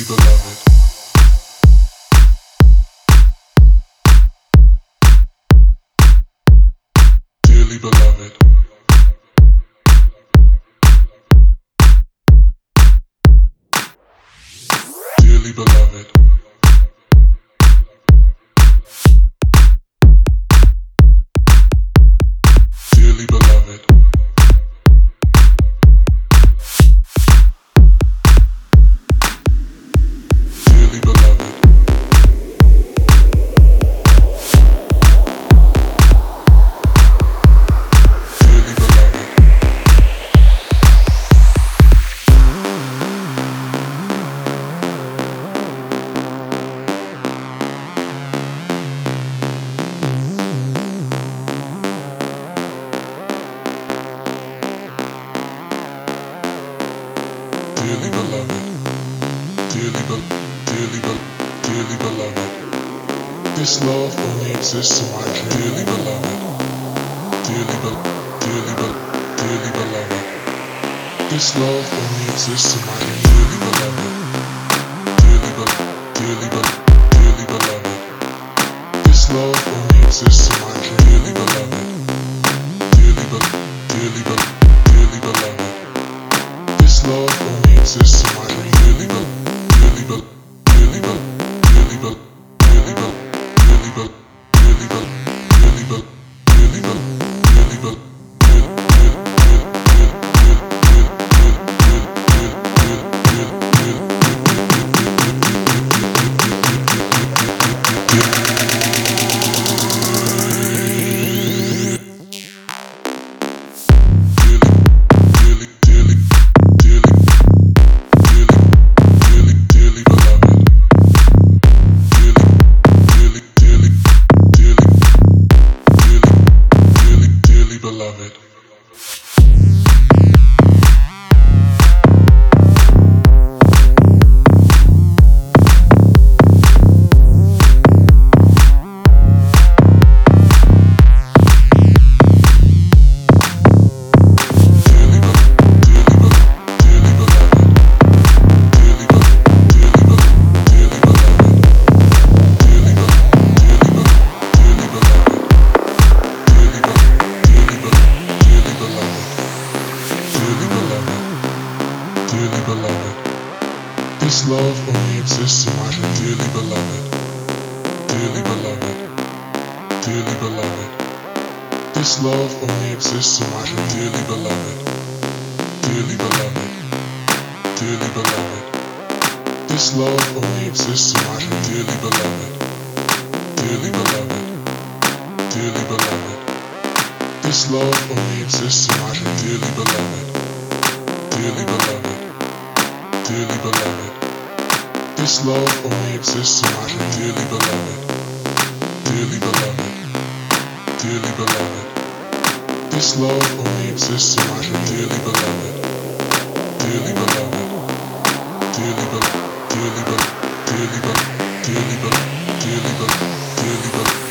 dearly beloved. Dearly beloved. Dearly beloved. Dearly beloved. Dearly beloved. Dearly beloved. Dearly beloved, dearly beloved. This love only exists in my dream. Dearly beloved, dearly beloved. This love only exists in my dream. Dearly beloved, dearly beloved. This love only exists in my dream. Dearly beloved, dearly beloved. This love only exists in my dream. Dearly beloved, dearly beloved. Beloved. Dearly beloved, this love only exists in my dream. Dearly beloved, dearly beloved, dearly beloved. This love only exists in my dream. Dearly beloved, dearly beloved, dearly beloved. This love only exists in my dream. Dearly beloved, dearly beloved, dearly beloved. This love only exists in my dream. Dearly beloved, dearly beloved. Dearly beloved, this love only exists in my dream. Dearly beloved, dearly beloved, dearly beloved. This love only exists in my dream. Dearly beloved, dearly beloved, dearly beloved, dearly beloved, dearly beloved, dearly beloved, dearly beloved, dearly beloved.